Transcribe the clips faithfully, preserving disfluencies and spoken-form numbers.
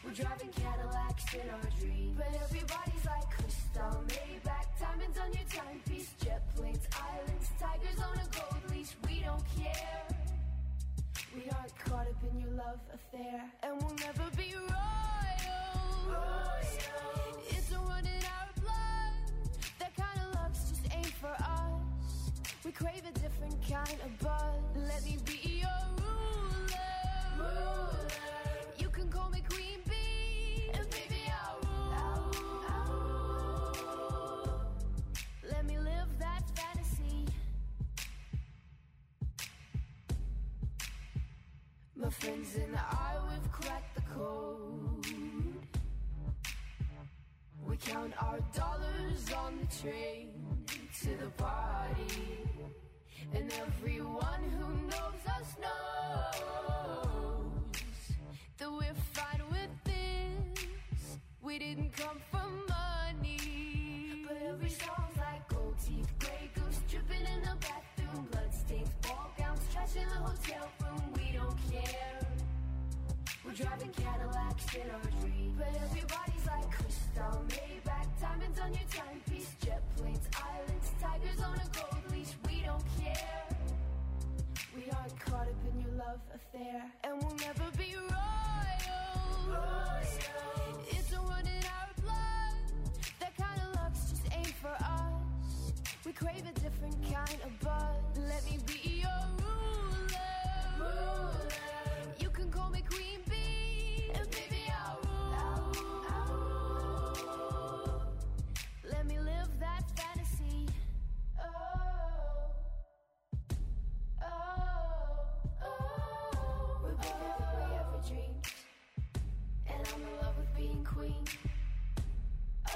We're driving Cadillacs in our dreams, but everybody's like crystal, Maybach, diamonds on your timepiece, jet planes, islands, tigers on a gold leash. We don't care. We aren't caught up in your love affair, and we'll never be royal. royal. It's a run in our blood. That kind of love's just ain't for us. We crave a different kind of buzz. Let me be your ruler. ruler. You can call me Queen Bee, and baby I'll rule. I'll rule. I'll rule. Let me live that fantasy. My friends and I, we've cracked the code. We count our dollars on the train to the party, and everyone who knows us knows that we're fine with this. We didn't come for money, but every song's like gold teeth, gray goose dripping in the bathroom, bloodstains, ball gowns, trash in the hotel room. We don't care. We're driving Cadillacs in our dreams, but everybody's like crystal, Maybach, diamonds on your timepiece, jet planes, islands, tigers on a gold leash. We don't care. We aren't caught up in your love affair, and we'll never be royal. royal. It's a run in our blood. That kind of love's just ain't for us. We crave a different kind of buzz. Let me be your ruler. ruler. You can call me Queen Bee, and baby I'll rule. I'll rule. I'll rule. Let me live that fantasy. Oh, oh, oh. We're bigger than we ever dreamed, and I'm in love with being queen. Oh,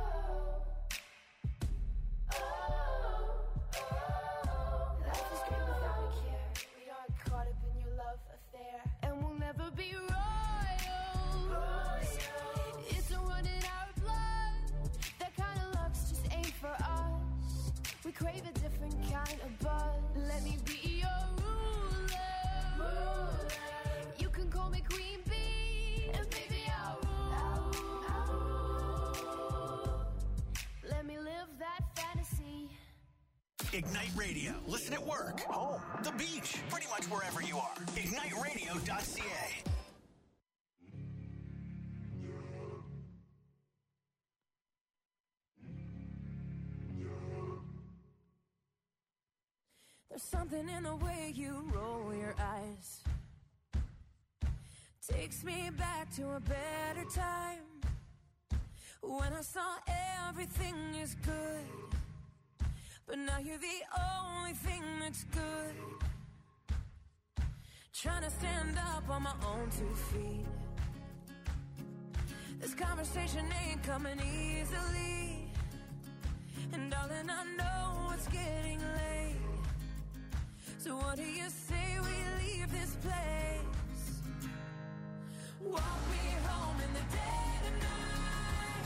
oh, oh. Life is great without a care. We aren't caught up in your love affair, and we'll never be royal. royal. It's a run in our blood. That kind of love's just ain't for us. We crave a different kind of buzz. Let me be your ruler. ruler. You can call me Queen Bee, and baby I'll rule. I'll rule. I'll rule. Let me live that fantasy. Ignite Radio. Listen at work, home, the beach, pretty much wherever you are. ignite radio dot c a. There's something in the way you roll your eyes. Takes me back to a better time, when I saw everything is good. But now you're the only thing that's good. Trying to stand up on my own two feet. This conversation ain't coming easily, and darling, I know it's getting late. So what do you say we leave this place? Walk me home in the dead of night.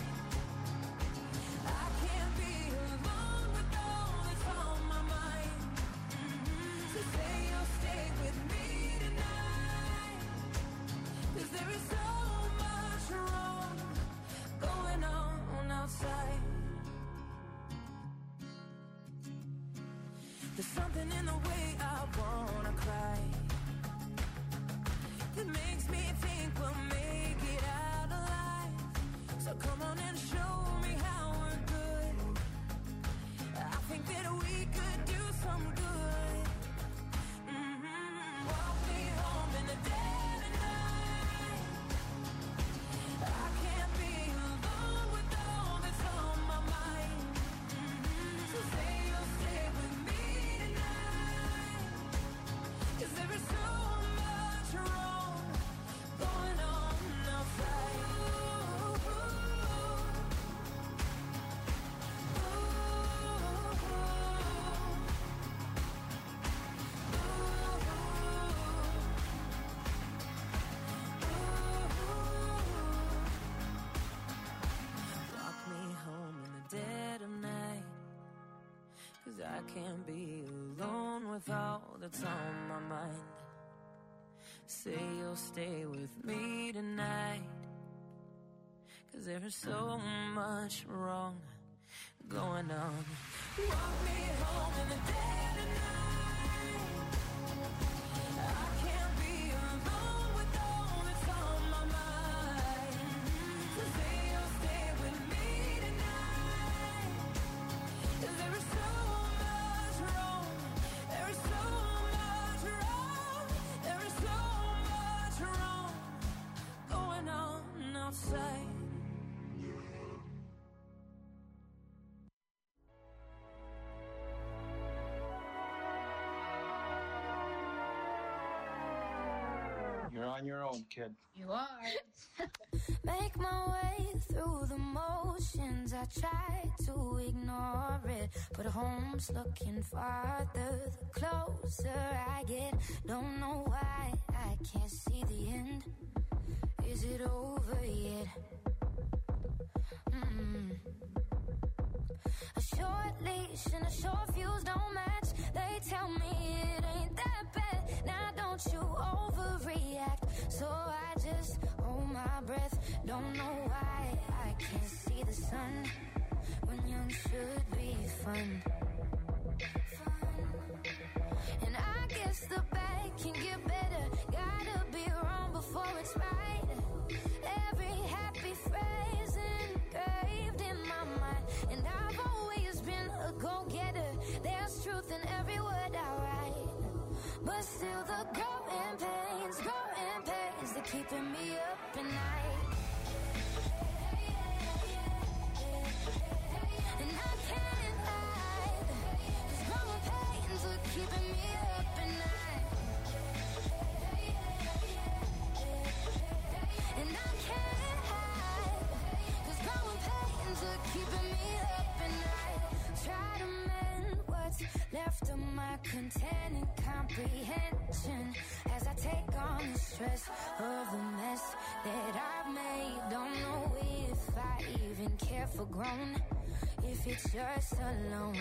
I can't be alone with all that's on my mind. Mm-hmm. So say you'll stay with me tonight, 'cause there is so much wrong going on outside. There's something in the way I wanna cry that makes me think we'll make it out alive. So come on and show me how we're good. I think that we could do some good. Mm-hmm. Walk me home in the dead of night. I can't be alone with all that's on my mind. Mm-hmm. So say you'll stay with me tonight, 'cause there is so much wrong going on outside. Ooh, ooh, Walk me home in the dead of night, 'cause I can't be alone with all that's on my mind. Say you'll stay with me tonight, 'cause there is so much wrong going on. Walk me home in the dead of night. I can't be alone with all that's on my mind. So say you'll stay with me tonight, 'cause there is so much wrong. There is so much wrong. There is so much wrong going on outside. You're on your own, kid. You are. Make my way through the motions. I try to ignore it, but home's looking farther the closer I get. Don't know why I can't see the end. Is it over yet? Mm-mm. A short leash and a short fuse don't match. They tell me it ain't that bad. Now don't you overreact. So I just hold my breath. Don't know why I can't see the sun when young should be fun. Fun. And I guess the bad can get better. Gotta be wrong before it's right. Every happy phrase engraved in my mind. And I've always been a go-getter. There's truth in every word I write. But still the growing pains, growing pains, they're keeping me up at night. And I can't hide, 'cause growing pains are keeping me up at night. And I can't hide, 'cause growing pains are keeping me up at night. Try to mend what's left of my containing comprehension as I take on the stress of the mess that I've made. Don't know if I even care for grown, if it's just alone.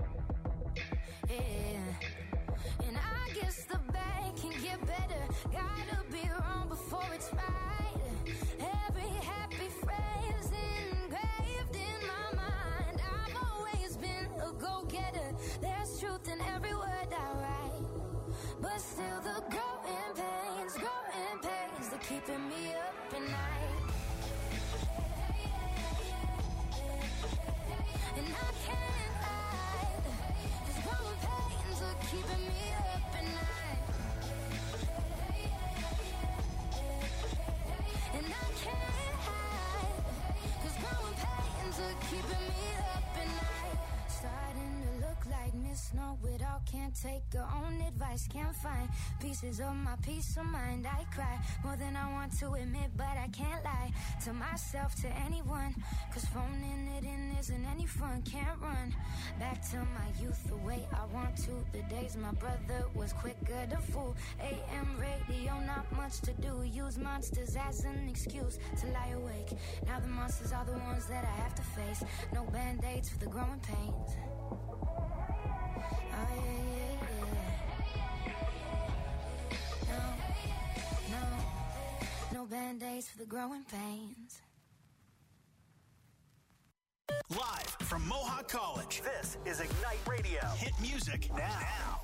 Yeah. And I guess the bad can get better. Gotta be wrong before it's right. Every happy phrase engraved in my mind. I've always been a go-getter. There's truth in every word I write. But still the growing pains, growing pains, they're keeping me up at night. And I can't hide, 'cause growing pains are keeping me up at night. And I can't hide, 'cause growing pains are keeping me up at night. Starting to look like Miss Know-It-All. Can't take her own advice. Can't find pieces of my peace of mind. I cry more than I want to admit, but I can't lie to myself, to anyone, 'cause phoning it in isn't any fun. Can't run back to my youth the way I want to. The days my brother was quicker to fool. A M radio, not much to do. Use monsters as an excuse to lie awake. Now the monsters are the ones that I have to face. No band-aids for the growing pains. Oh yeah, yeah, yeah. No, no, no band-aids for the growing pains. Live from Mohawk College, this is Ignite Radio. Hit music now.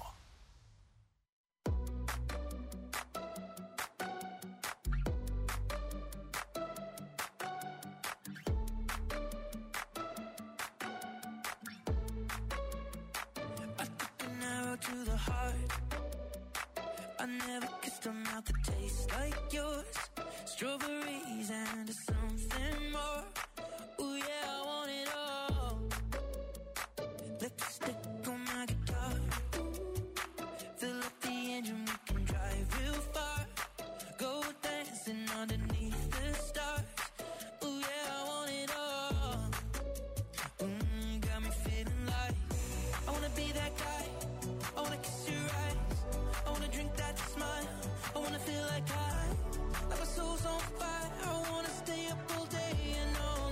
To the heart, I never kissed a mouth that tastes like yours. Strawberries and something more. Ooh yeah, I want it all. Lipstick on my guitar. Fill up the engine, we can drive real far. Go dancing underneath the stars. Ooh yeah, I want it all. Mm, got me feeling like I wanna be that guy. I wanna kiss your eyes. I wanna drink that smile. I wanna feel like I, like my soul's on fire. I wanna stay up all day and all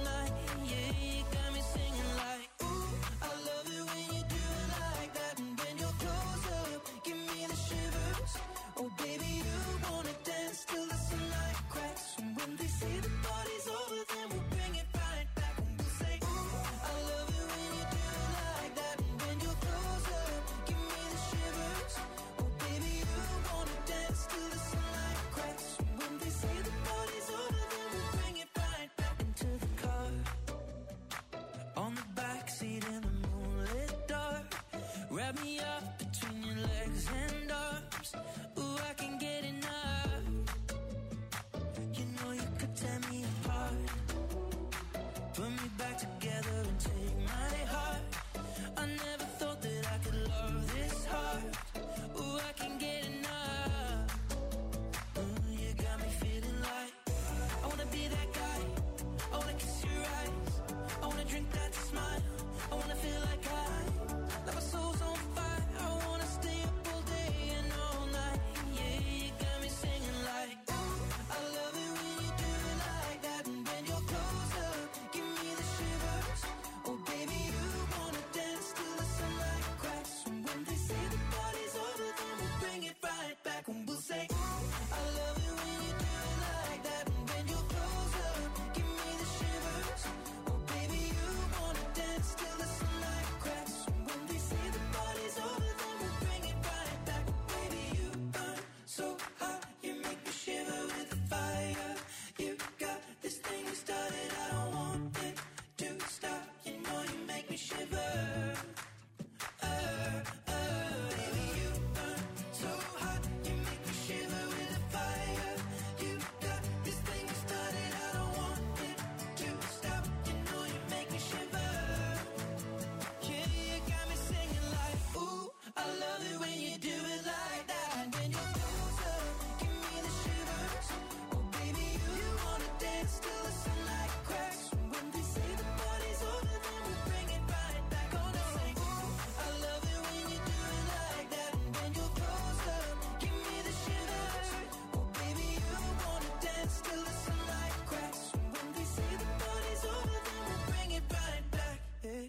back together and take my heart. I never thought that I could love this hard. Ooh, I can get enough. Ooh, you got me feeling like I wanna be that guy. I wanna kiss your eyes. I wanna drink that smile. I wanna feel like I, like my soul's on fire. I wanna stay up all day and all night. Yeah, you got me singing like, ooh, I love it when you do it like that. And when you're close up, give me the shivers. Oh baby, you wanna dance till the sunlight cracks. And when they say the party's over, then we'll bring it right back. And we'll say, ooh, I love it when you do it like that. And when you're close up, give me the shivers. Oh baby, you wanna dance till the sunlight cracks. And when they say the party's over, then we'll bring it right back. Baby, you burn so hot, you make me shiver with the fire. You got this thing you started, I don't want it to stop. You know you make me shiver. Uh, uh, baby, you burn so hot, you make me shiver with the fire. You got this thing you started, I don't want it to stop. You know you make me shiver. Yeah, you got me singing like, ooh, I love it when you do it like that. And when you're close up, give me the shivers. Oh baby, you wanna dance till the sunlight cracks. And when they say the party's over, then we'll bring it right back. Gonna say, ooh, I love it when you do it like that. And when you're close up, give me the shivers. Oh baby, you wanna dance till the sunlight cracks. And when they say the party's over, then we'll bring it right back. Hey.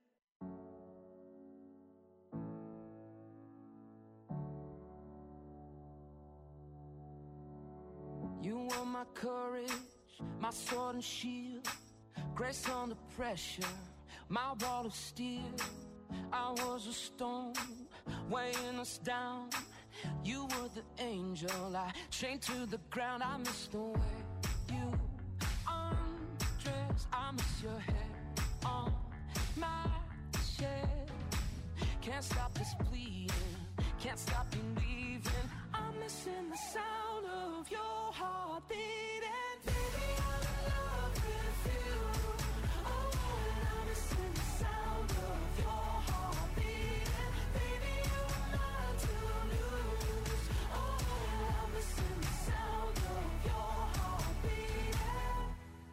You were my courage, my sword and shield, grace under pressure, my wall of steel. I was a stone weighing us down. You were the angel I chained to the ground. I miss the way you undress. I miss your hair on my chest. Can't stop this bleeding, can't stop believing. I'm missing the sound of your heart beating. Baby, I'm in love with you. Oh, and I'm missing the sound of your heart beating. Baby, you are mine to lose. Oh, and I'm missing the sound of your heart beating.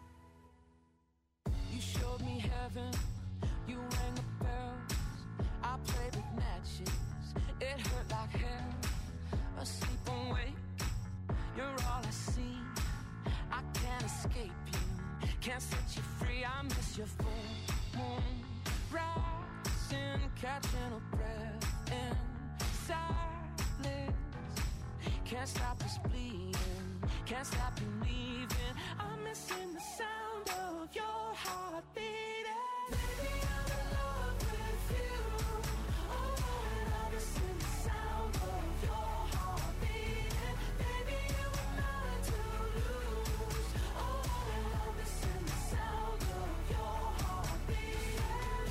You showed me heaven, you rang the bells. I played with matches, it hurt like hell. Asleep and wake, you're all I see. I can't escape you, can't set you free. I miss your full moon rising, catching a breath in silence. Can't stop this bleeding, can't stop believing. I'm missing the sound of your heart beating. Baby, I'm in love with you. Oh, and I'm missing the sound of your heart beating. Baby, you are mine to lose. Oh, and I'm missing the sound of your heart beating.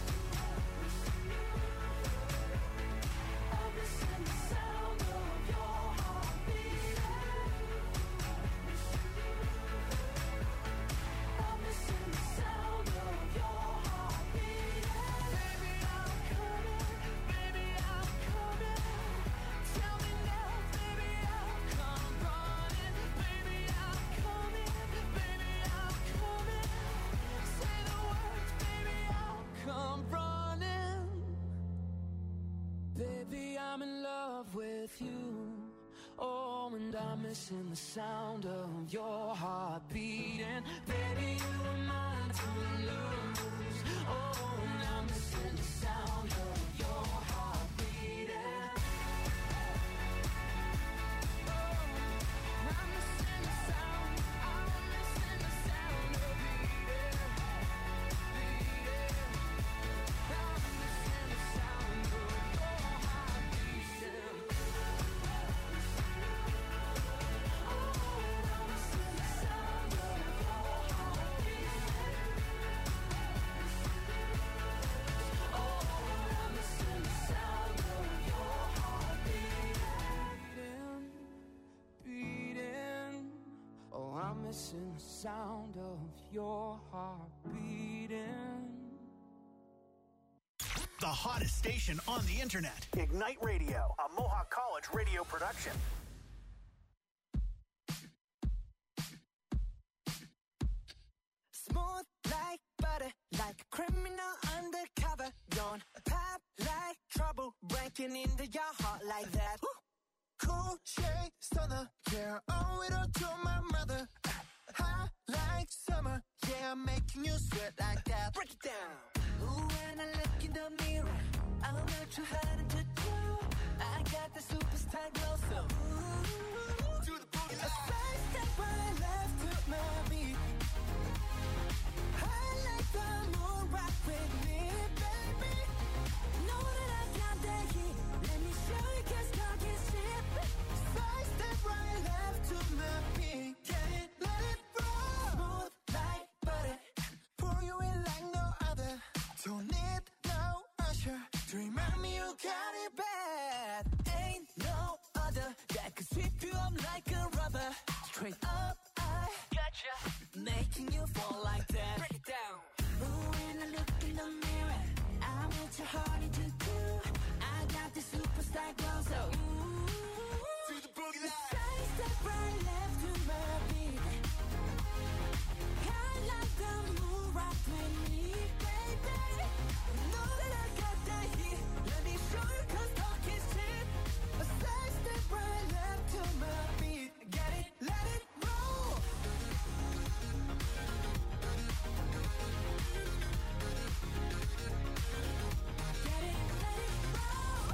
I'm missing the sound of your heart beating. I'm missing the sound of your heart beating. Baby, I'm coming, baby, I'm coming. Tell me now, baby, I'll come running. Baby, I'm coming, baby, I'm coming. Say the words, baby, I'll come running. Baby, I'm in love with you. Oh, and I'm missing the sound of your heart beating. Baby, you are mine to lose. Oh, and I'm missing the sound of your heart beating. Oh, I'm missing the sound, I'm missing the sound of beating, beating. I'm missing the sound of your heart beating. Oh, I'm missing the sound of your heart beating. Oh, I'm missing missing the sound of your heart beating. The hottest station on the internet. Ignite Radio, a Mohawk College radio production. Smooth like butter, like a criminal undercover. Don't pop like trouble, breaking into your heart like that. Cool shade stunner, yeah, owe it all to my mother. Hot like summer, yeah, I'm making you sweat like that. Break it down. Ooh, when I look in the mirror, I'm not too hard to do. I got the superstar glow, so ooh, Do the boogie a side step right left to my beat. I like the moon rock with me, baby. Know that I got that heat. Let me show you, 'cause talk is cheap. Side step right left to my beat. Get it, let it roll. Smooth like butter. Pour you in like no other. Don't need no usher to remind me you got it bad. Ain't no other that could sweep you up like a rubber. Straight up, I gotcha, making you fall like that. Break it down. Ooh, when I look in the mirror, I'm what your heart into do. I got the superstar glow, so ooh, Do the boogie line. side step right left to my beat. I like the moon rock with me, baby. Know that I got that heat. Let me show you, 'cause talk is cheap. A side step right left to my beat. Get it, let it roll. Get it, let it roll.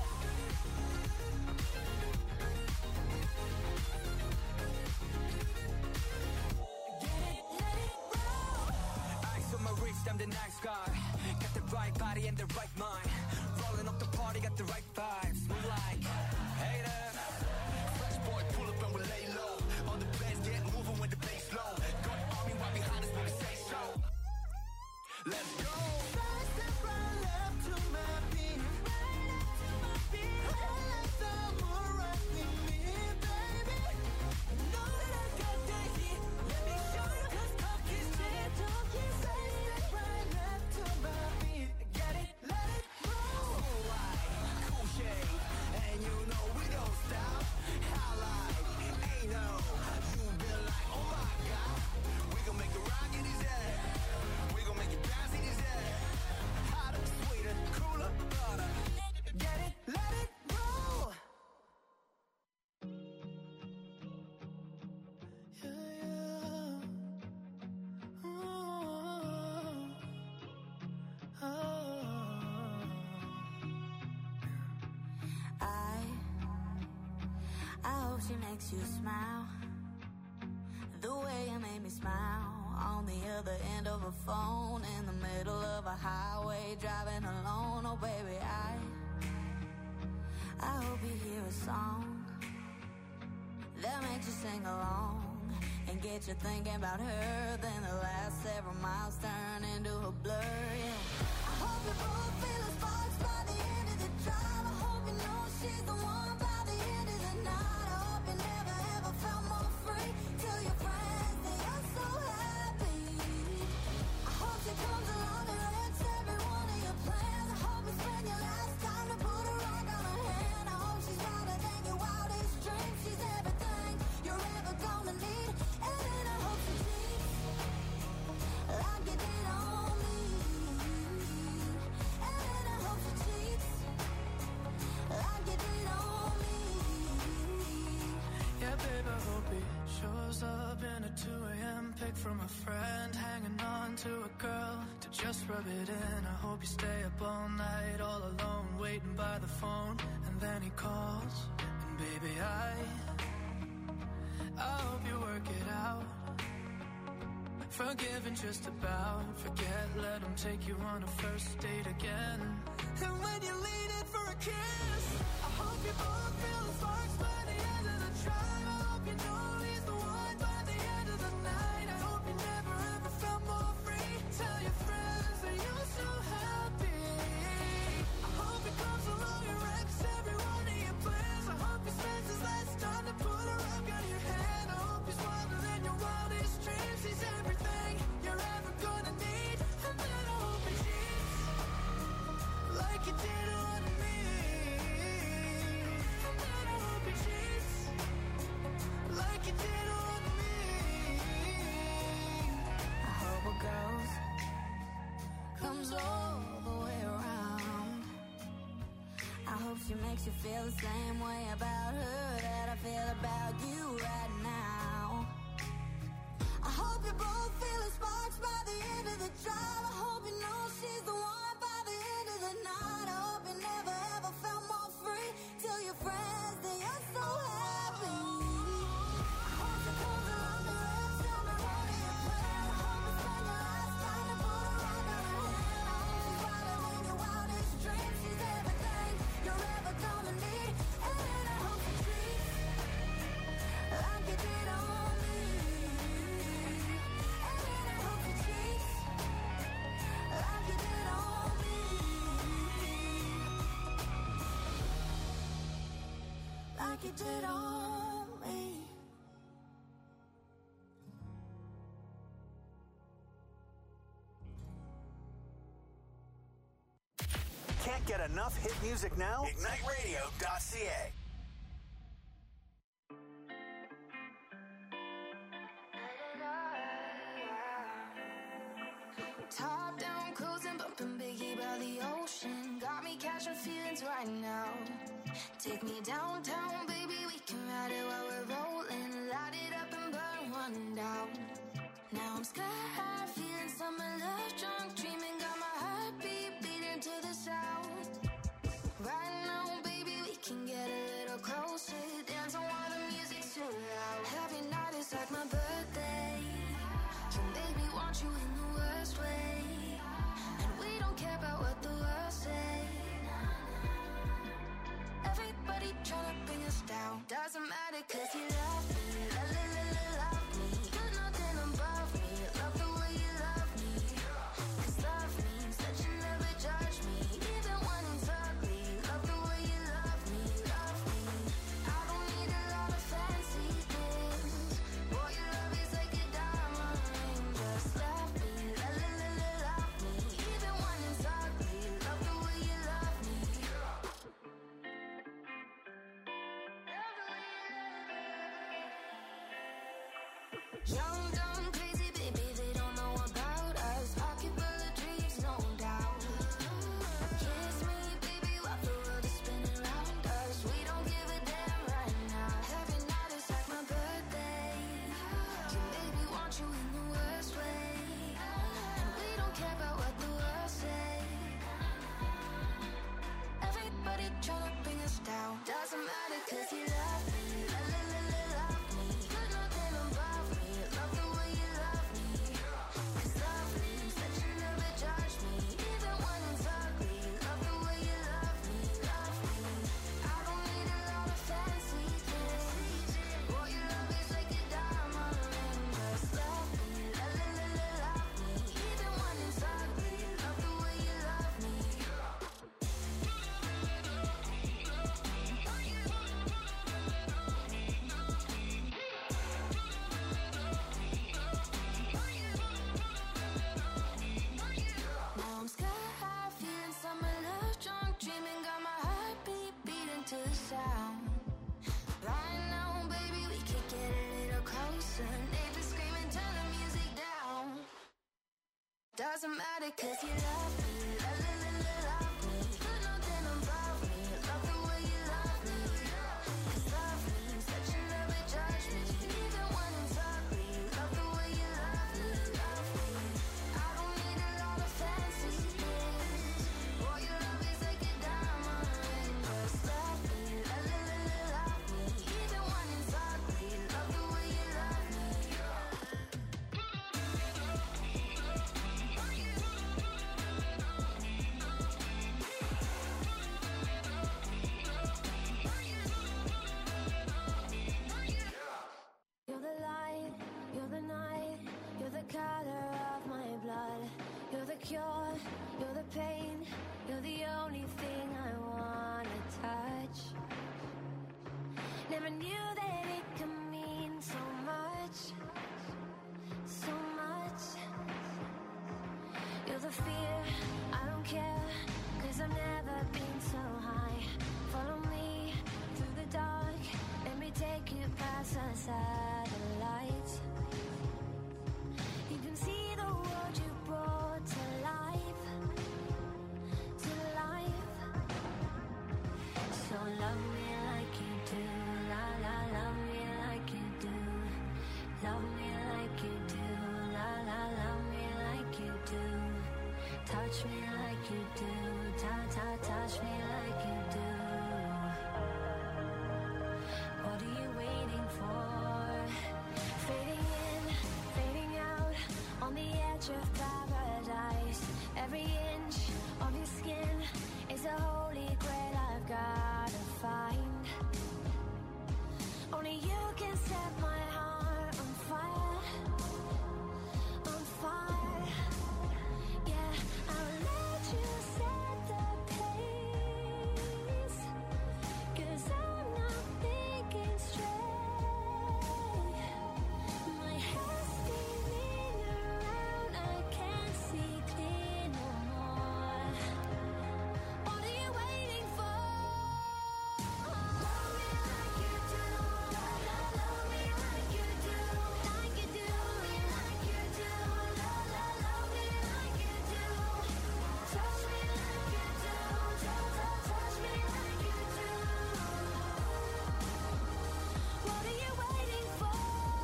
Get it, let it roll. Ice on my wrist, I'm the nice guy. Got the right body and the right mind. Rolling up the party, got the right vibes. We like haters. Fresh boy, pull up and we lay low. On the bass, get moving with the bass low. Got army right behind us when we say so. Let's go. Side step right left to my beat. I like the moon rock with me, baby. Know that I got that heat. Let me show you, 'cause talk is cheap. Talk is Side step right left to my beat. Get it, let it roll. Cool light, cool shade, and you know we don't stop. Highlight, ain't no, you been like, oh my God. We gon' make the rock in his head. We gon' make it bounce in his head. Hotter, sweeter, cooler, butter. Get it, let it roll. Yeah, yeah. Ooh. Oh. I, I hope she makes you smile. The way you made me smile. On the other end of a phone, in the middle of a highway, driving alone. Oh baby, I, I hope you hear a song that makes you sing along and get you thinking about her. Then the last several miles turn into a blur. Yeah. I hope you both feel the sparks by the end of the drive. I hope you know she's the one by the end of the night. I hope you never ever felt more free. Tell your friends that you're so happy. I hope she comes along and wrecks every one of your plans. I hope you spend your last time to put a rock on her hand. I hope she's wilder than your wildest dreams. She's everything you're ever gonna need. And then I hope she cheats like you did on me. And then I hope she cheats like you did on me. Yeah, babe, I hope he shows up in a two a.m. pic from a friend, hanging on to a girl to just rub it in. I hope you stay up all night, all alone, waiting by the phone, and then he calls, and baby, I, I hope you work it out. Forgiven just about, forget, let him take you on a first date again. And when you lean in for a kiss, I hope you both feel the sparks by the end of the drive. I hope you know he's the one by the end of the night. I hope you never ever felt more free. Tell your friends that you're so happy. I hope he comes along and wrecks every one of your plans. I hope he spends his last time to put a rock on your hand. I hope he's wilder than your wildest dreams. makes you feel the same way about her that I feel about you right now. I hope you both feel the sparks by the end of the drive. I hope you know she's the one by the end of the night. I hope you never ever felt more free. Tell your friends that you're so happy. I hope she comes along the red, tell me what do you plan. I hope you spend your last time to put a rock on her hand. I hope she's wider than your wildest dreams. She's everything you're ever gonna need. And I hope she treats like you did on me. And I hope she treats like you did on me. Like you did on me. Can't get enough hit music now? ignite radio dot c a. Top down, cruising, bumping Biggie by the ocean. Got me catching feelings right now. Take me downtown, baby, we can ride it while we're rolling. Light it up and burn one down. Now I'm sky high, feeling summer love, drunk, dreaming. Got my heartbeat beating to the sound. Right now, baby, we can get a little closer. Dance on while the music's too loud. Every night is like my birthday. You made me want you in the worst way. And we don't care about what the world say. Everybody tryna bring us down. Doesn't matter cause you love me. La la la la love me. You're nothing above me. Love the way you love me. Cause love means that you never judge me. Even when it's ugly. Love the way you love me. Love me. I don't need a lot of fancy things. Boy, your love is like a diamond ring. Just love me. La la la la love me. Even when it's ugly. Love the way you love me. Young, dumb, crazy, baby, they don't know about us. Pocket full of dreams, no doubt. Kiss me, baby, while the world is spinning around us. We don't give a damn right now. Every night is like my birthday. You made me want you in the worst way. And we don't care about what the world say. Everybody tryna bring us down. Doesn't matter cause you love me. La la la la love me. You're nothing above me. Love the way you love me. Cause love means that you never judge me. Even when it's ugly. Love the way you love me. Love me. I don't need a lot of fancy things. Boy, your love is like a diamond ring. Just love me. La la la la love me. Even when it's ugly. Love the way you love me. Now I'm sky high, feeling summer love, drunk, dreaming. Got my heartbeat beating to the sound. Right now, baby, we could get a little closer. Neighbors screaming, turn the music down. Doesn't matter cause you love me. La la la la love me. You're nothing above me. Love the way you love me. Cause love means that you never judge me. Even when it's ugly. Love the way you love me. Love me. I don't need a lot of fancy things. Boy, your love is like a diamond ring. Just love me. La la la la love me. Even when it's ugly. Love the way you love me. You're the light, you're the night, you're the color of my blood. You're the cure, you're the pain, you're the only thing I wanna touch. Never knew that it could mean so much, so much. You're the fear, I don't care, cause I've never been so high. Follow me through the dark, let me take you past the satellites. You can see the world you brought to life, to life. So touch me like you do. Ta- ta- touch me like you do. What are you waiting for? Fading in, fading out, on the edge of paradise. Every inch of your skin is a holy grail I've gotta find. Only you can set my heart on fire, on fire. Yeah, I'll let you set the pace, 'cause I'm not thinking straight. My head's spinning around, I can't see clear no more. What are you waiting for? Love me like you do, love, love, love me like you do, like you do, me like you do, love, love, love me like you do, touch me like you do, touch, touch, touch me like you do. What are you waiting for?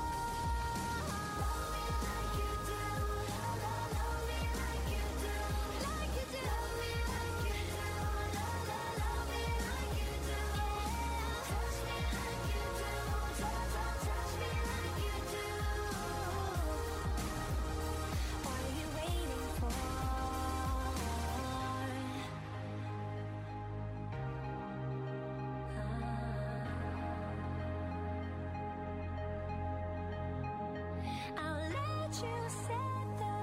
Love me like you do, love, love, love me like you do, like you do, me like you do, love, love, love me like you do, touch me like you do, touch, touch, touch me like you do. What are you waiting for? I'll let you set the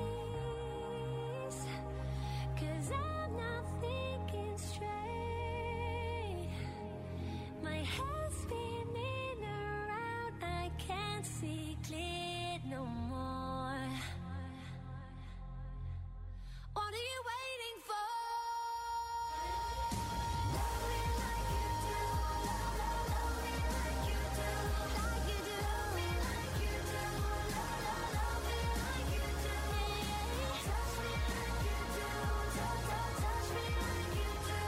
pace, 'cause I'm not thinking straight. My head's spinning around, I can't see clear no more. What are you waiting for? Love me like you do, love, love, love me like you do, like you do, me like you do, love, love, love me like you do, touch me like you do, touch, touch, touch me like you do.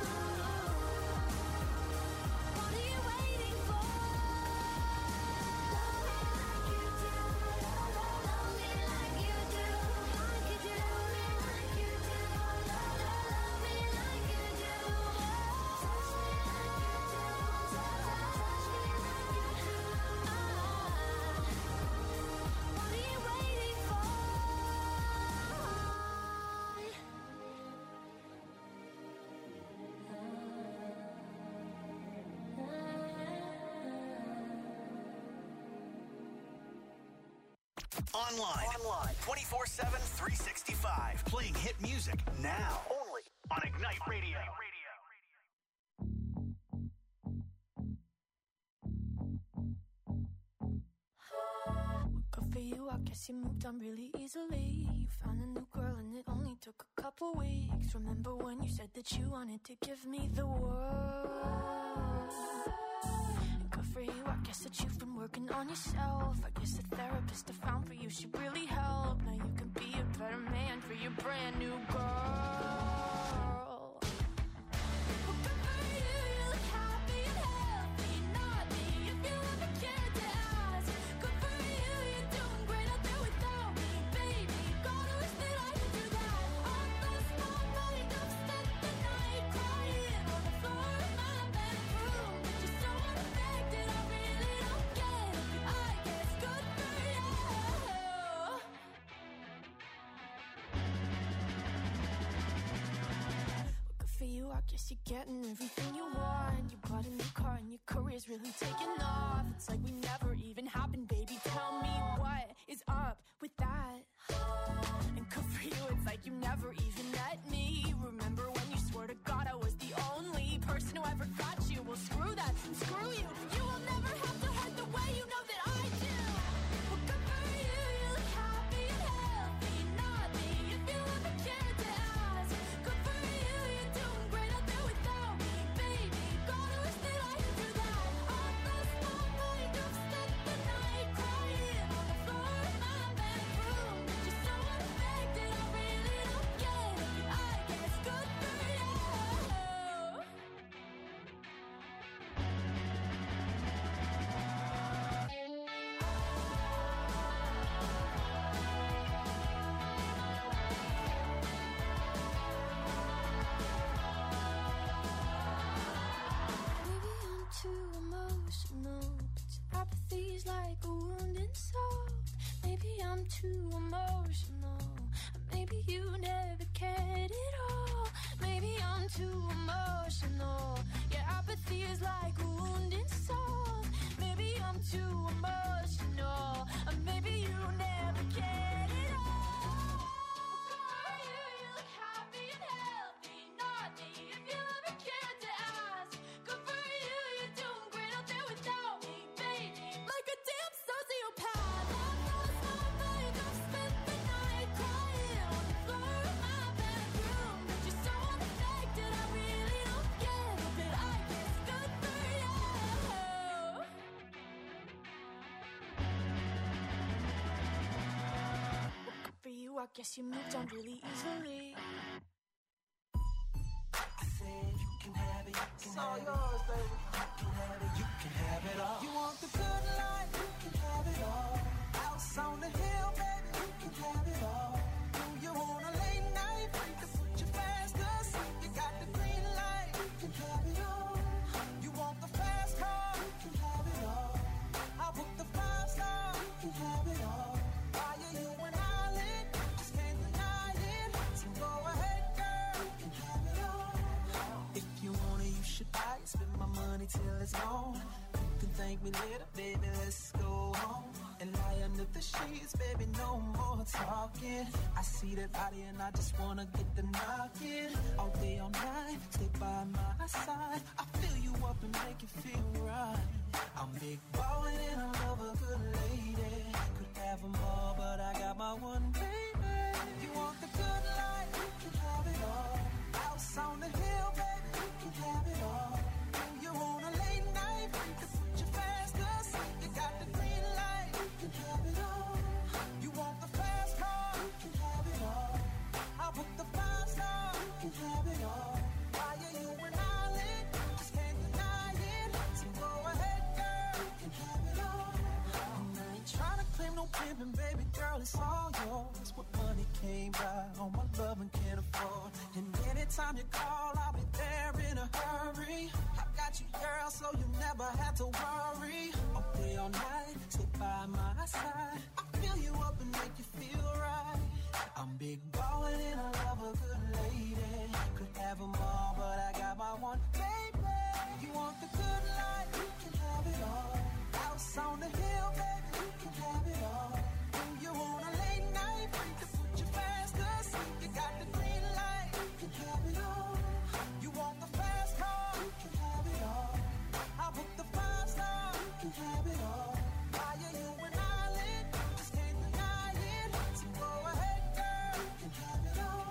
What are you waiting for? Love me like you do, love, love, love me like you do, like you do, me like you do, love, love, love me like you do, touch me like you do, touch, touch, touch me like you do. What are you waiting for? Online. Online. twenty-four seven, three sixty-five. Playing hit music now. Only on Ignite Radio. Good for you, I guess you moved on really easily. You found a new girl and it only took a couple weeks. Remember when you said that you wanted to give me the world? And good for you, I guess that you've been working on yourself. I guess the therapist I found for you should really help. Now you can be a better man for your brand new girl. Well, good for you, you look happy and healthy. Not me, if you ever cared to ask. Good for you, you're doing great out there without me, baby. Gotta wish that I could do that. I lost my mind, I've spent the night crying on the floor of my bedroom. But you're so unaffected, I really don't get it. I guess good for you. Well, good for you, I guess you're getting everything you want. You bought a new car and your career's really taking off. It's like we never even happened, baby. Tell me what is up with that? And good for you, it's like you never even met me. Remember when you swore to God I was the only person who ever got you? Well, screw that, and screw you. You will never have to hurt the way you know that I do. Well, good for you, you look happy and healthy. Not me, if you ever cared to ask. Good for you, you're doing great out there without me, baby. Gotta wish that I could do that. I lost my mind, I've spent the night crying on the floor of my bedroom. But you're so unaffected, I really don't get it. I guess good for you. apathy's like a wounded soul. Maybe I'm too emotional. Maybe you never cared at all. Maybe I'm too emotional. Yeah, apathy is like a wounded soul. Maybe I'm too emotional. Maybe you never cared at all. Good for you, you look happy and healthy. Not me, if you ever cared to ask. Good for you, you're doing great out there without me, baby. Like a damn sociopath. I've lost my mind, I've spent the night crying on the floor of my bedroom. But you're so unaffected, I really don't get it. But I guess good for you. Good for you, I guess you moved on really easily. I said you can have it, you can it's all yours, baby. You can have it, you can have it all. You want the good life, you can have it all. House on the hill, baby, you can have it all. Do you want a late night, free to put you fast asleep? You got the green light, you can have it all. You want the fast car, you can have it all. I'll book the five star, you can have it all. Why are you an island? Just can't deny it. So go ahead, girl, you can have it all. If you want it, you should buy it. Spend my money till it's gone. You can thank me later, baby, let's go home. And lie under the sheets, baby, no more talking. I see that body and I just wanna get the knocking. All day, all night, stay by my side. I fill you up and make you feel right. I'm big ballin' and I love a good lady. Could have them all, but I got my one baby. You want the good life, you can have it all. House on the hill, baby, you can have it all. You want a late night, free to put you fast asleep. You got the green light, you can have it all. You want the fast car, you can have it all. I'll book the five star, you can have it all. Why are you an island? Just can't deny it. So go ahead, girl, you can have it all. And I ain't trying to claim no pimpin', baby girl, it's all yours. What money came by, all my love and can't afford. And anytime you call, I'll be there in a hurry. I got you, girl, so you never have to worry. All day, all night, stay by my side. I fill you up and make you feel right. I'm big ballin' and I love a good lady. Could have them all, but I got my one baby. You want the good life, you can have it all. House on the hill, baby, you can have it all. Do you want a late night, free to put you fast asleep? You got the green light, you can have it all. You want the fast car, you can have it all. I'll book the five star, you can have it all. Why are you an island? Just can't deny it. So go ahead, girl, you can have it all.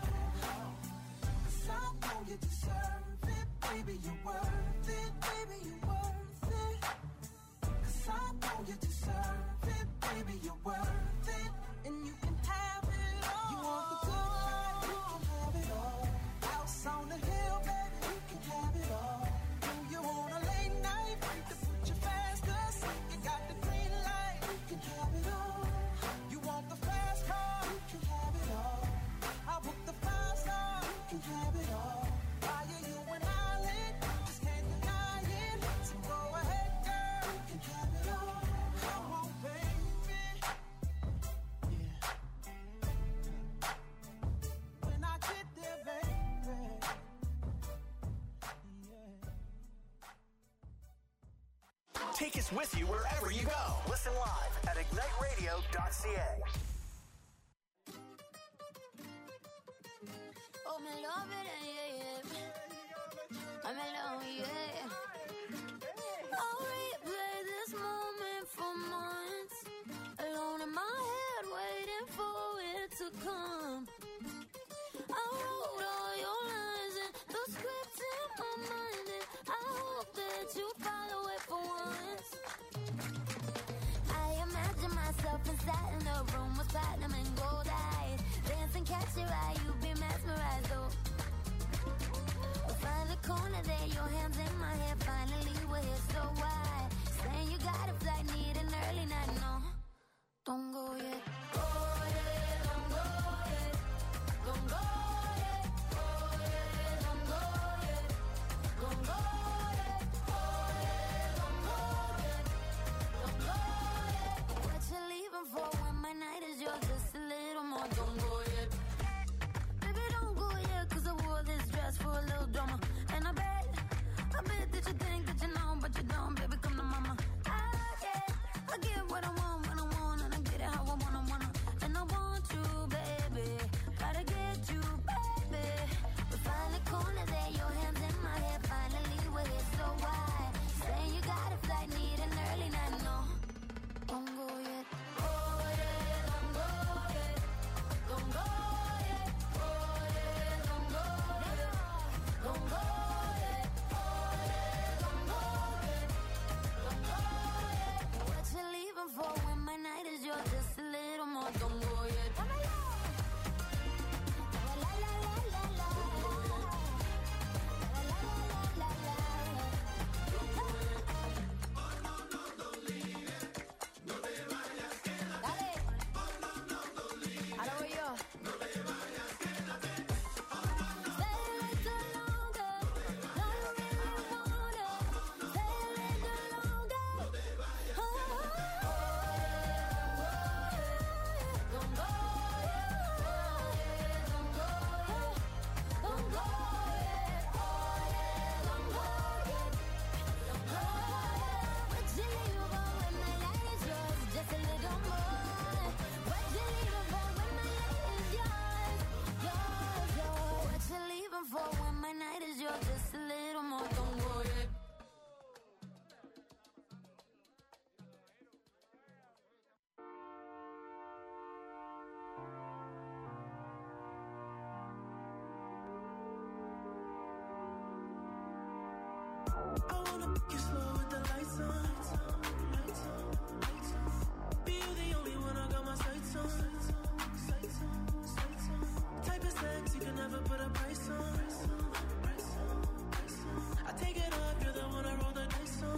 'Cause I know you deserve it, baby, you're worth it, baby, you're worth it. 'Cause I know you deserve it, baby, you're worth it. And you can have it all. You want the good life, you can have it all. House on the hill, baby, you can have it all. Do you want a late night, free to put you fast asleep? You got the green light, you can have it all. You want the fast car, you can have it all. I'll book the five star, you can have it all. Why are you an island? Just can't deny it. So go ahead, girl, you can have it all. Come on, baby. Yeah. When I get there, baby. Yeah. Take us with you wherever you go. Listen live at ignite radio dot c a. Oh, me love it, yeah, yeah. I'm alone, yeah. I'll replay this moment for months. Alone in my head, waiting for it to come. I wrote all your lines and the script in my mind, and I hope that you follow it for once. I imagine myself inside in the room with platinum and gold eyes. Dancing, catch your eye, you be mesmerized, oh. Find the corner there, your hands in my hair. Finally, we're here, so why? Saying you got a flight, need an early night, no. Don't go yet. Go yet, don't go yet. Don't go yet. Go yet, don't go yet. Don't go yet. Go yet, don't go yet. Don't go wanna f you slow with the lights on. Be you the only one I got my sights on. Type of sex you can never put a price on. I take it off, you're the one I roll the dice on.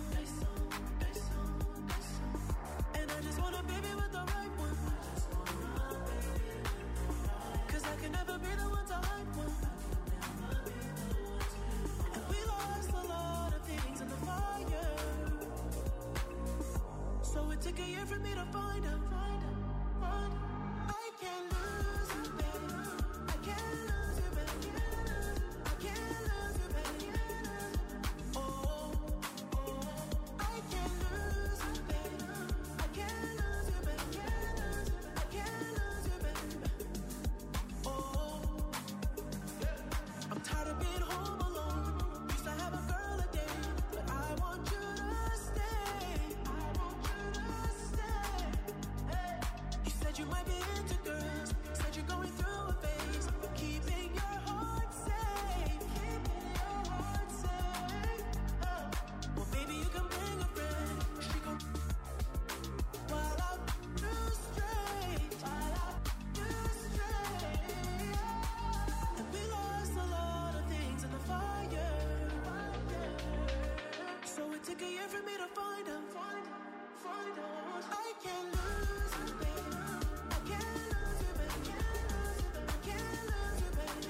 And I just want a baby with the right one. Cause I can never be the one to hype one. And we lost a lot of things in the fire. So it took a year for me to find out. I can't lose you, baby. I can't lose you, baby. I can't lose you, baby. Oh, oh, I can't lose you, baby. I can't lose you, baby. I can't lose you, baby. Oh, I'm tired of being home alone. Used to have a girl a day, but I want you to stay. I want you to stay. Hey. You said you might be into girls. Said you're going through a phase. Keeping your heart safe. Keeping your heart safe. Oh. Well, baby, you can bring a friend. She gon' while I do straight. While I do straight. And we lost a lot of things in the fire. So it took a year for me to find out. I can't lose you, baby. I can't lose you, baby. I can't lose you, baby.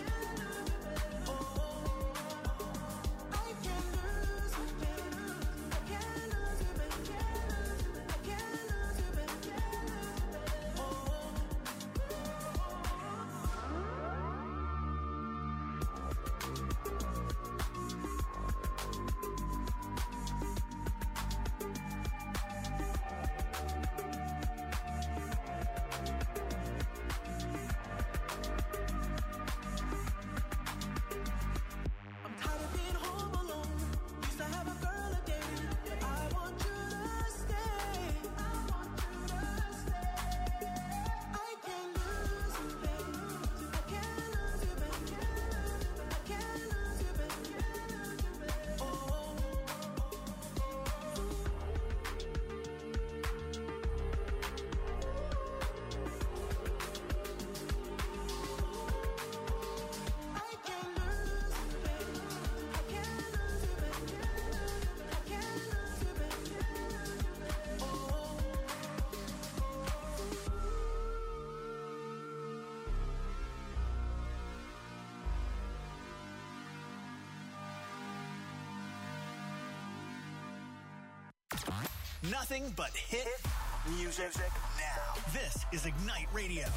Oh, I can't lose you, baby. I can't lose you, baby. I can't lose you, baby. I'm tired of being home alone. Used to have a girl a day, but I want you to stay. I want you to stay. I can't lose you, baby. I can't lose you, baby. I can't lose you, baby. Oh, I can't lose you, baby. I can't lose you, baby. I can't lose you, baby. Oh. Nothing but hit music now. This is Ignite Radio.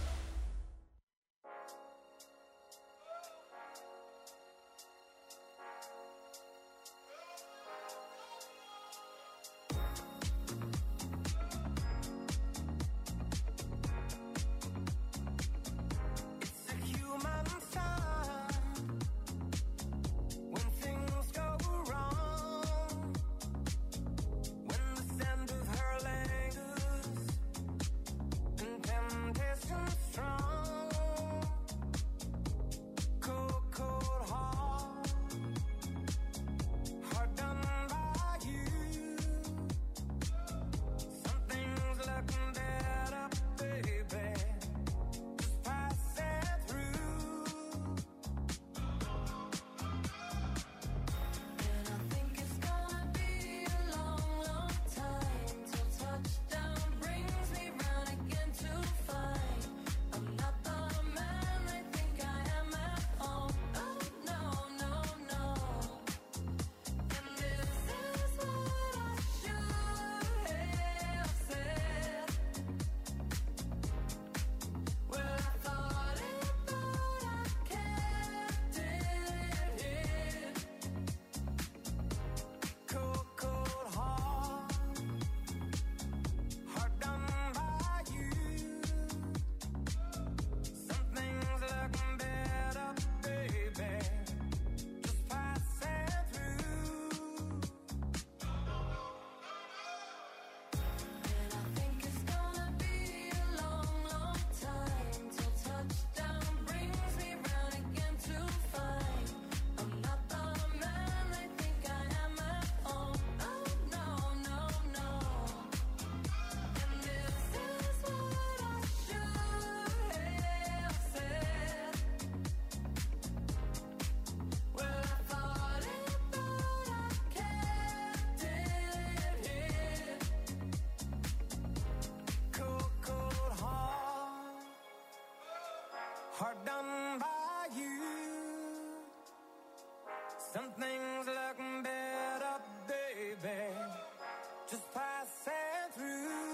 It's a human sign when things go wrong, when the scent of her lingers and temptations hard done by you. Some things look better, baby, just passing through.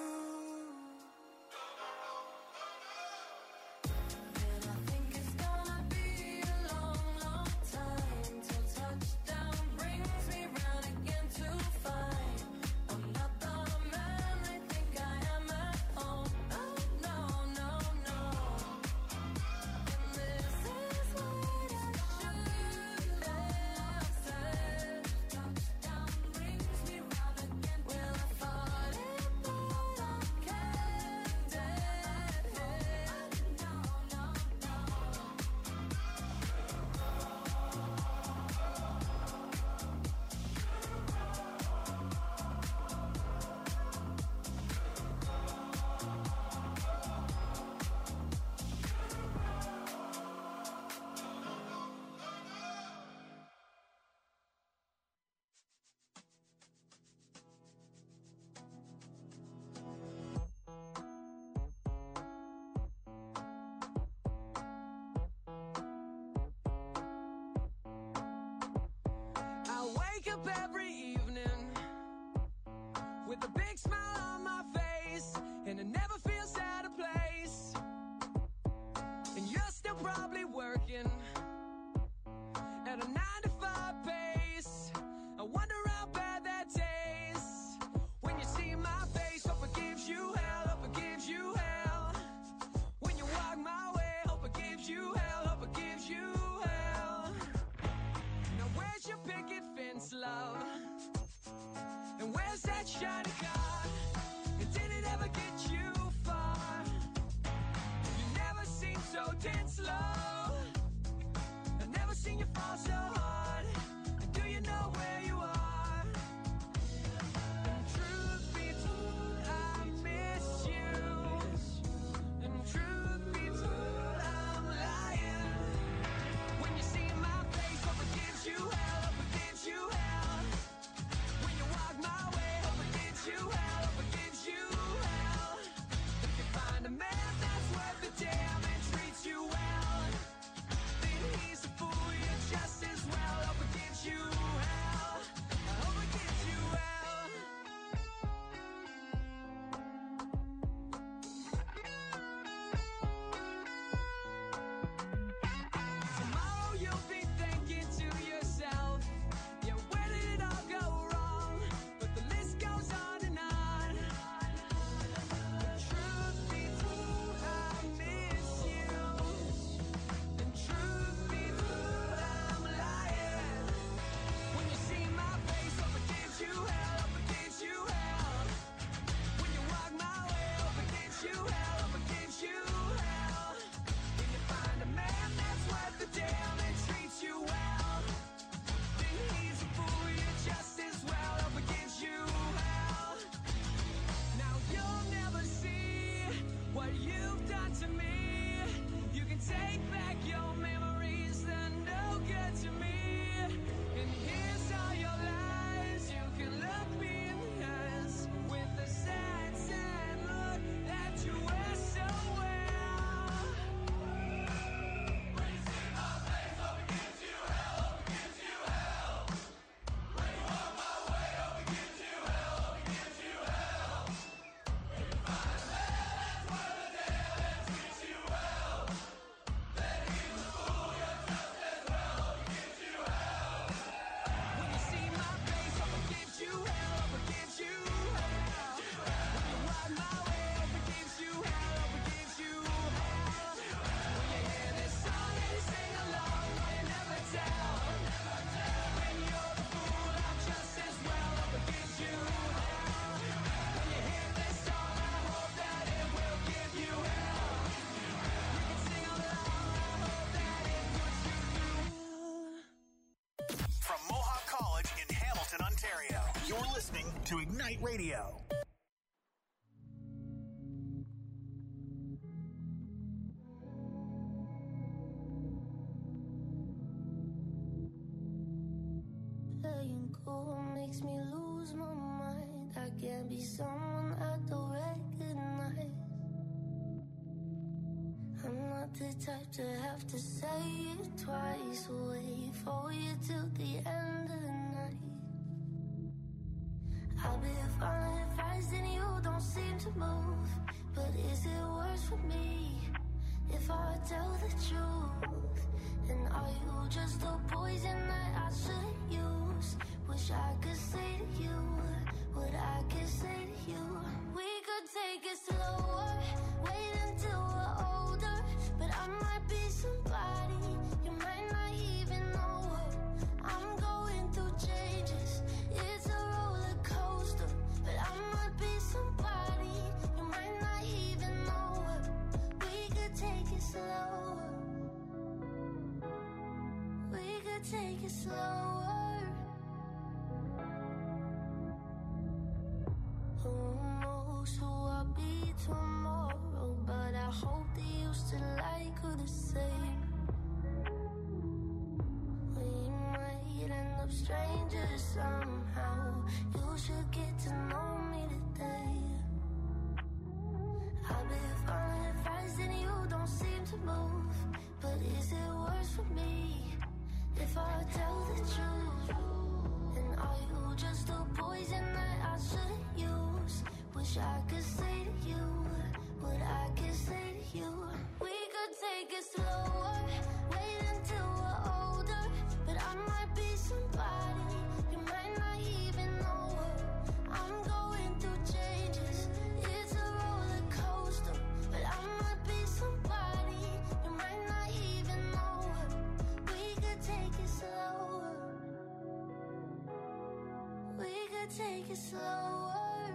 And I think it's gonna be a long, long time till touchdown brings me round again to find I'm not the man they think I am at home. Oh, no, no, no. And this is what I should have said. Touchdown brings me round again. Well, I thought it, but I can't dead head. No, no, no. I wake up every evening with a big smile on my face, and it never feels out of place. And you're still probably working at a nine to five pace. I wonder how bad that tastes when you see my face. Hope it gives you hell, hope it gives you hell. When you walk my way, hope it gives you hell, hope it gives you hell. Now where's your picket fence, love? And where's that shiny car? And did it ever get you far? You never seem so dead slow. I've never seen you fall so hard. And do you know where you are? And truth be told, I miss you. And truth be told, I'm lying. When you see my face, hope it gives you hell, hope it gives you hell. When you walk my way, hope it gives you hell, hope it gives you hell. If you find a man that's worth the damn and treats you well, then he's a fool, you're just as well. Hope it gives you hell, I hope it gives you hell. Tomorrow you'll be thinking to yourself, yeah, where did it all go wrong? But the list goes on and on. But truth be told, I miss you. And truth be told, I'm lying. When you see my face, hope it gives you hell, hope it gives you hell. When you walk my way, hope it gives you hell, hope it gives you hell. When you find a man that's worth the damn and treats you well, then he's a fool, you're just as well. Hope it gives you hell. Now you'll never see what you've done to me. You can take back your memories, they're no good to me. And here's all your lies. You can look me in the eyes with the sad, sad look that you wear so well. When you see my face, hope it gives you hell, hope it gives you hell. When you walk my way, hope it gives you hell, hope it gives you hell. When you find a man that's worth the damn and treats you well, then he's a fool, you're just as well. Hope it gives you hell. When you see my face, hope it gives you hell, hope it gives you hell. When you walk my way, hope it gives you hell, hope it gives you hell. When you hear this song and you sing along, no, you never tell. When you're the fool, I'm just as well, hope it gives you hell. When you hear this song, I hope that it will give you hell. You can sing along, I hope that it puts you through. From Mohawk College in Hamilton, Ontario, you're listening to Ignite Radio. Letting go makes me lose my mind. I can't be someone I don't recognize. I'm not the type to have to say it twice. Wait for you till the end of the night. I've been following advice and you don't seem to move. But is it worse for me if I tell the truth? And are you just a poison that I shouldn't use? Wish I could say to you what I could say to you. We could take it slower, wait until we're older. But I might be somebody you might not even know her. I'm going through changes, it's a roller coaster. But I might be somebody you might not even know her. We could take it slower, we could take it slower. Who knows who I'll be tomorrow, but I hope that you still like her the same. We might end up strangers somehow. You should get to know me today. I've been following advice and you don't seem to move. But is it worse for me if I tell the truth? And are you just a poison that I shouldn't use? Wish I could say to you what I could say to you. We could take it slower, wait until we're older. But I might be somebody you might not even know her. I'm going through changes, it's a roller coaster. But I might be somebody you might not even know her. We could take it slower, we could take it slower.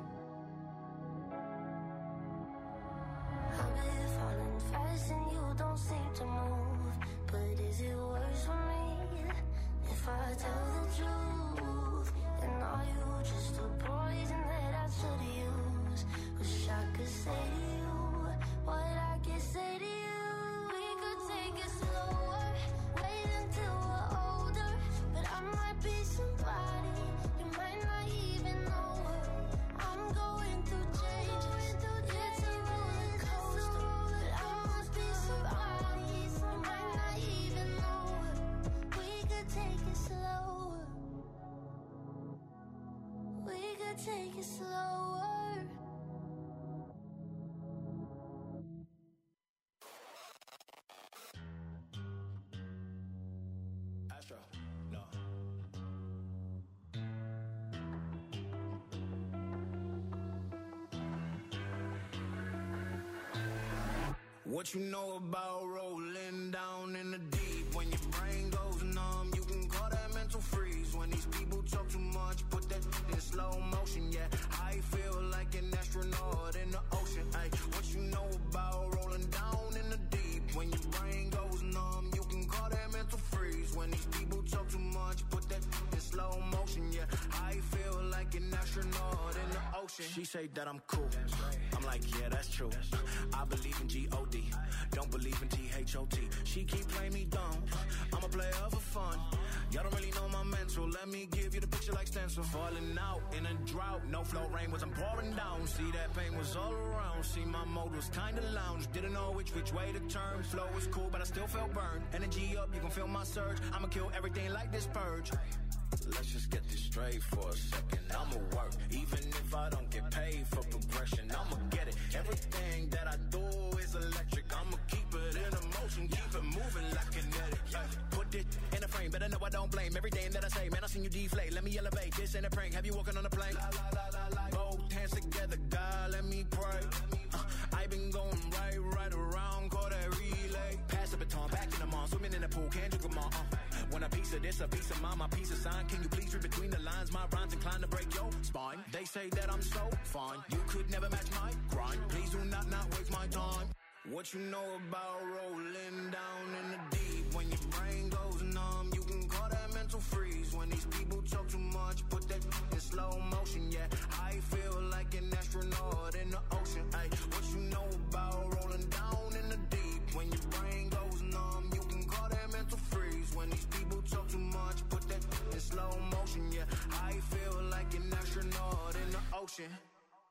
I've been falling fast and you don't seem to move. But is it worse for me if I tell the truth? And are you just a poison that I should use? Wish I could say to you what I could say to you. We could take it slower, wait until we're older. But I might be somebody you might not even know her. I'm going through changes, it's a roller coaster. But I must be somebody you might not even know her. We could take it slower, we could take it slower. Astro, no. What you know about rolling down in the deep? When your brain goes numb, you can call that mental freeze. When these people talk too much, put that in slow motion. Yeah, I feel like an astronaut in the ocean. Ay, what you know about rolling down in the deep? When your brain goes numb, you can call that mental freeze. When these people talk too much, put that in slow motion. Yeah, I feel like an astronaut in the ocean. She say that I'm cool, I'm like, yeah, that's true. I believe in G O D, don't believe in T H O T. She keep playing me dumb, I'm a player for fun. Y'all don't really know my mental, let me give you the picture like stencil. Falling out in a drought, no flow rain wasn't pouring down. See, that pain was all around, see my mode was kinda lounge. Didn't know which which way to turn, flow was cool but I still felt burned. Energy up, you can feel my surge, I'ma kill everything like this purge. Let's just get this straight for a second. I'ma work, even if I don't get paid for progression. I'ma get it. Everything that I do is electric. I'ma keep it in motion, keep it moving like kinetic. Ay, put it in a frame, better know I don't blame everything that I say. Man, I seen you deflate. Let me elevate. This ain't a prank. Have you walking on a plane? La, la, la, la, la. Both hands together, God, let me pray. Uh, I been going right, right around, call that relay. Pass the baton, back in the mall, swimming in the pool, can't drink them all. Uh, when a piece of this, a piece of mine, my piece of sign. Can you please read between the lines? My rhymes inclined to break your spine. They say that I'm so fine, you could never match my grind. Please do not not waste my time. What you know about rolling down in the deep? When your brain goes numb, you can call that mental freeze. When these people talk too much, put that in slow motion. Yeah, I feel like an astronaut in the ocean. Ay, what you know about rolling down in the deep? When your brain goes numb, you can call that mental freeze. When these people talk too much, put that in slow motion. Yeah, I feel like an astronaut in the ocean.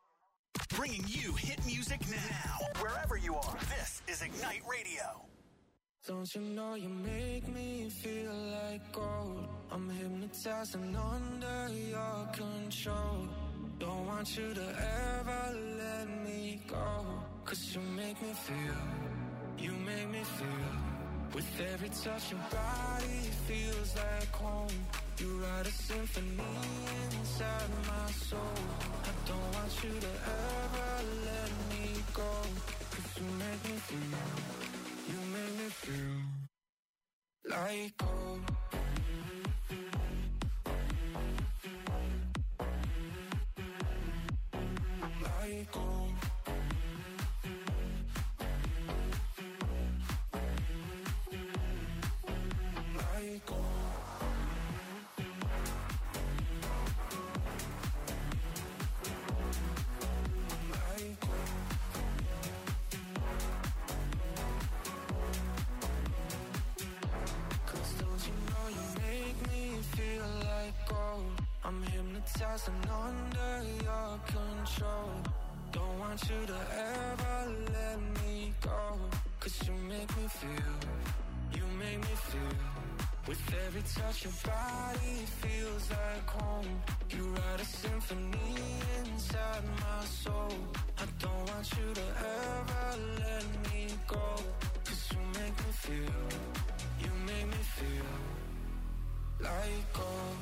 Bringing you hit music now, wherever you are. This is Ignite Radio. Don't you know you make me feel like gold? I'm hypnotized and under your control. Don't want you to ever let me go. Cause you make me feel, you make me feel. With every touch your body feels like home. You write a symphony inside my soul. I don't want you to ever let me go. Cause you make me feel, you make me feel like gold. Like gold. Like gold. I'm hypnotized and under your control. Don't want you to ever let me go. Cause you make me feel, you make me feel. With every touch your body feels like home. You write a symphony inside my soul. I don't want you to ever let me go. Cause you make me feel, you make me feel like gold.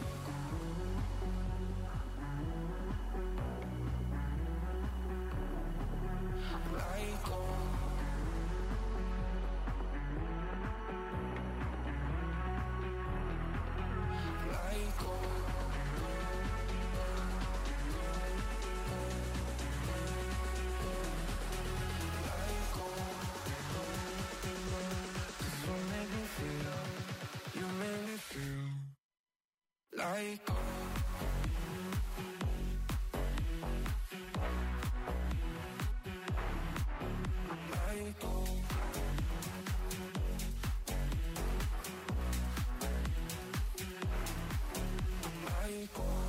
Like gold. Like gold. Like gold. Cause you make me feel, you make me feel like gold. Like gold. Like gold.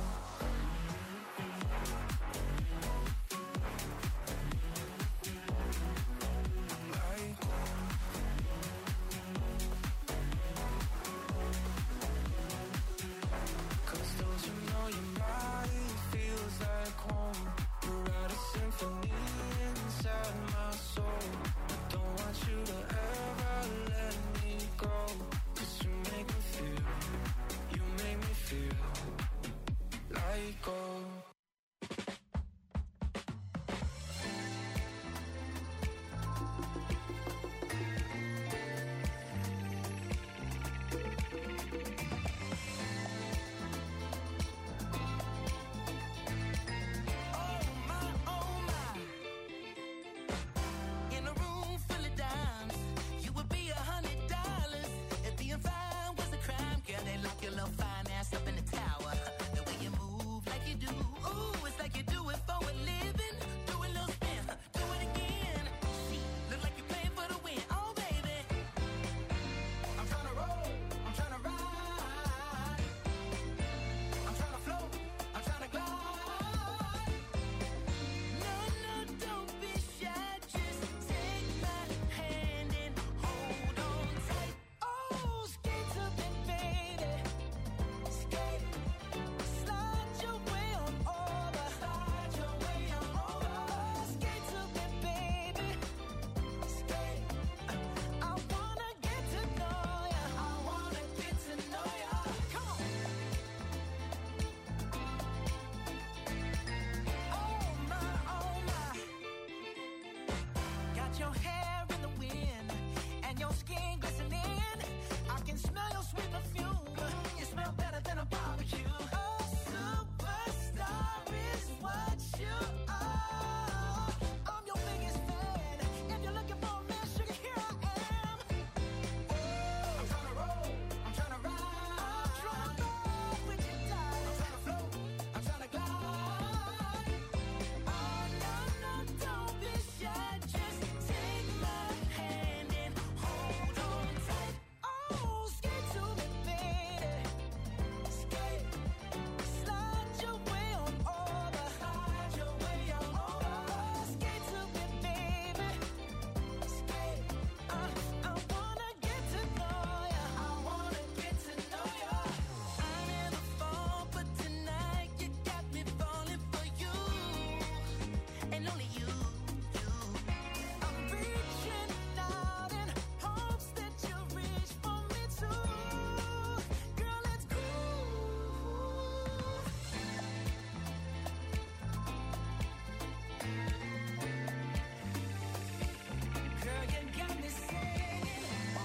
Like gold. Cause the and only you, you. I'm reaching out in hopes that you'll reach for me too. Girl, let's girl, you got me singing. Ooh,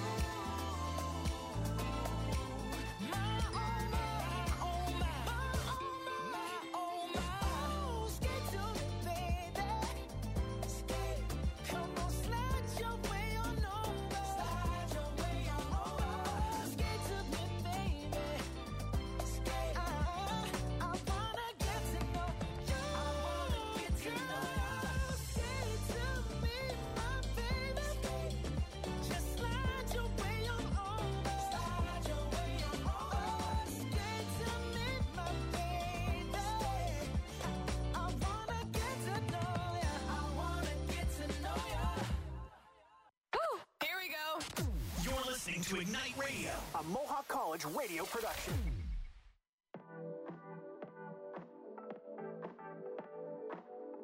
my, oh, my, oh, my, my, oh, my. Ooh, skate to me, baby. Skate. Come on, slide your way on over. Slide your way on over. Skate to me, baby. Skate. I, I wanna get to know you. I wanna get to know you. Skate to me, my baby. Just slide your way on over. Slide your way on over. Skate to me, my baby. I wanna get to know ya. I wanna get to know ya. Woo! Here we go. You're listening to Ignite Radio, a Mohawk College radio production.